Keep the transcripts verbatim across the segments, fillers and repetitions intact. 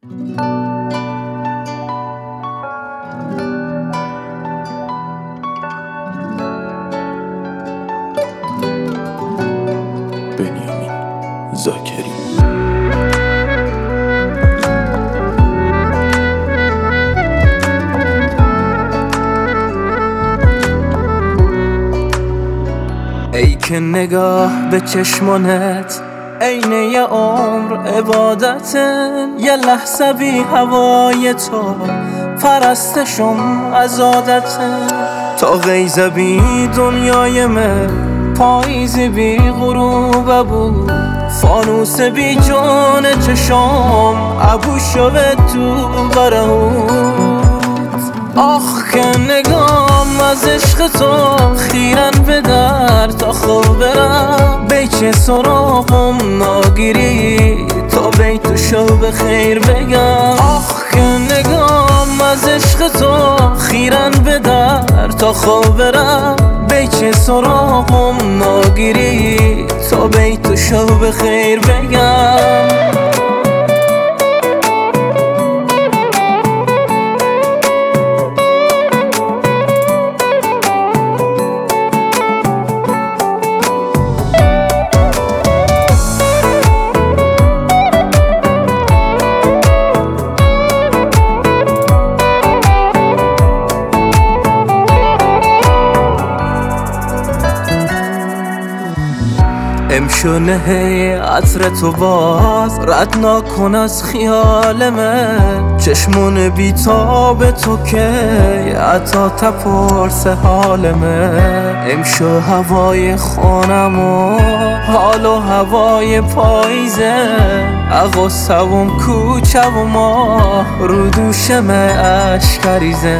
بنیامین زاکری. ای که نگاه به چشمانت عین یه عمر عبادته، یه لحظه بی هوای تو پرستشم از عادته. تا غیزه بی دنیای من پاییزی بی غروبه بود، فانوس بی جان چشام ابو شوه تو برهود. آخ که نگام از عشق تو خیرن به در تا خواب برم، بیچه سراغم ناگیری تا بیتو شو به خیر بگم. آخ که نگام از عشق تو خیرن به در تا خواب برم، بیچه سراغم ناگیری تا بیتو شو به خیر بگم. امشونه عطر تو باز رد نکن از خیال من، چشمون بیتاب تو که عطا تپرس حال من. امشو هوای خانم و حال و هوای پاییزه، اغا و کوچه و ماه رو دوشم اشکریزه.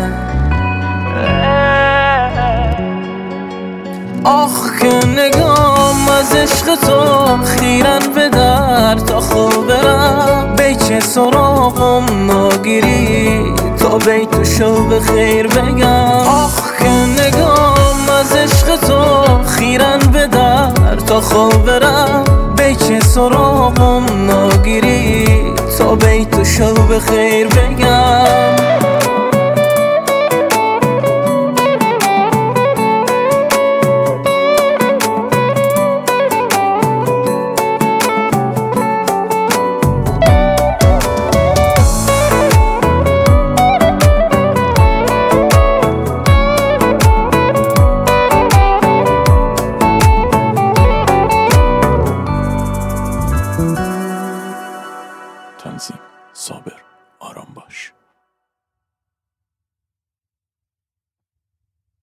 آخ که نگام از عشق تو خیرن به در تا خواب برم، بیچه سراغم ناگیری تا بیتو شو به خیر بگم. آخ که نگام از عشق تو خیرن به در تا خواب برم، بیچه سراغم ناگیری تا بیتو شو به خیر بگم. تنظیم صابر آرام باش.